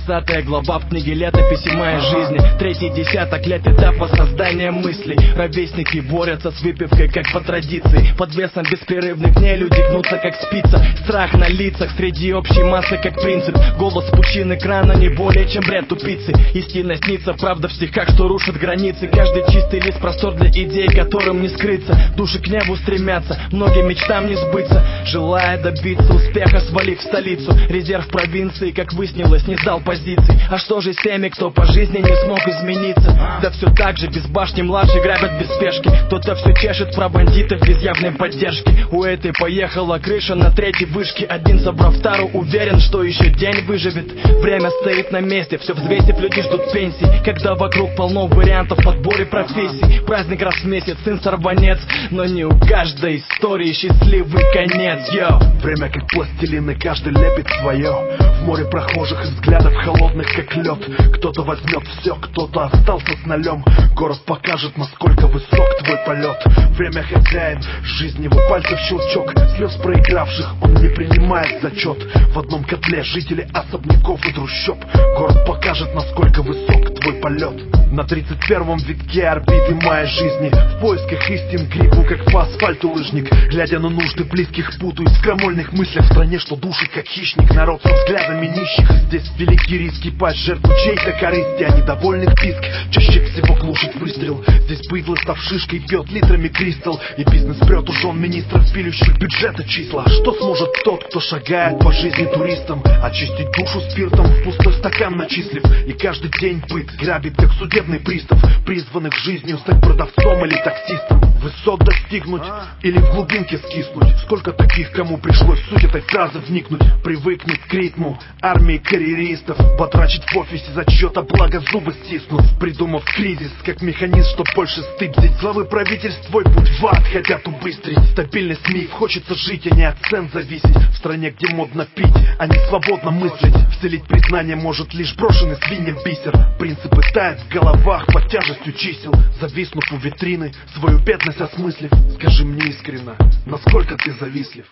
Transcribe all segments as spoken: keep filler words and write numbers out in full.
тридцатая глава в книге летописи моей жизни. Третий десяток лет этапа создания мыслей. Ровесники борются с выпивкой, как по традиции. Под весом беспрерывных дней люди гнутся, как спица. Страх на лицах среди общей массы, как принцип. Голос пучин экрана не более чем бред тупицы. Истина снится, правда в стихах, что рушит границы. Каждый чистый лист простор для идей, которым не скрыться. Души к небу стремятся, многим мечтам не сбыться. Желая добиться успеха, свалив в столицу. Резерв провинции, как выяснилось, не сдал позиций. А что же с теми, кто по жизни не смог измениться? Да все так же, без башни младший грабят без спешки. Кто-то все чешет про бандитов без явной поддержки. У этой поехала крыша на третьей вышке. Один, собрав тару, уверен, что еще день выживет. Время стоит на месте, все взвесив, люди ждут пенсии. Когда вокруг полно вариантов в подборе профессий. Праздник раз в месяц, сын сорванец. Но не у каждой истории счастливый конец, йо. Время как пластилин, и каждый лепит свое. В море прохожих и взглядов холодных, как лед. Кто-то возьмет все, кто-то остался с нулем. Город покажет, насколько высок твой полет. Время хозяин, жизнь его пальцев щелчок. Слез проигравших он не принимает зачет. В одном котле жители особняков и трущоб. Город покажет, насколько высок твой полет. На тридцать первом витке орбиты моей жизни. В поисках истин грибу, как по асфальту лыжник. Глядя на нужды близких, путаюсь в крамольных мыслях. В стране, что душит, как хищник. Народ со взглядами нищих. Здесь великий риск, пасть жертву чьей-то корысти. А недовольных писк чаще всего глушит выстрел. Здесь быдло, став шишкой, пьет литрами кристалл. И бизнес прет у жен министров, пилющих бюджета числа. Что сможет тот, кто шагает по жизни туристом? Очистить душу спиртом, в пустой стакан начислив. И каждый день быт грабит, как судебный пристав, призванных жизнью стать продавцом или таксистом. Высот достигнуть или в глубинке скиснуть. Сколько таких, кому пришлось в суть этой фразы вникнуть. Привыкнуть к ритму армии карьеристов. Потрачить в офисе за чье-то благо, зубы стиснув. Придумав кризис как механизм, чтоб больше стыбзить. Главы правительств твой путь в ад хотят убыстрить. Стабильность миф, хочется жить, а не от цен зависеть. В стране, где модно пить, а не свободно мыслить. Вселить признание может лишь брошенный свиньям бисер. Принципы тают в головах под тяжестью чисел. Зависнув у витрины, свою бедность осмыслив. Скажи мне искренно, насколько ты завистлив?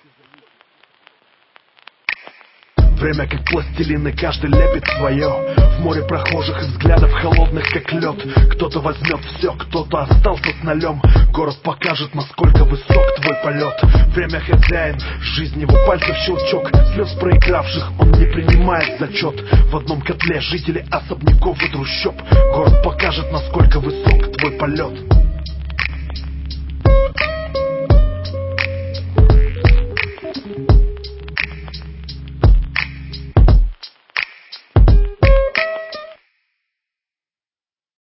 Время как пластилин, и каждый лепит свое. В море прохожих и взглядов холодных, как лед. Кто-то возьмет все, кто-то остался с нулем. Город покажет, насколько высок твой полет. Время хозяин, жизнь его пальцев щелчок. Слез проигравших он не принимает зачет. В одном котле жители особняков и трущоб. Город покажет, насколько высок твой полет.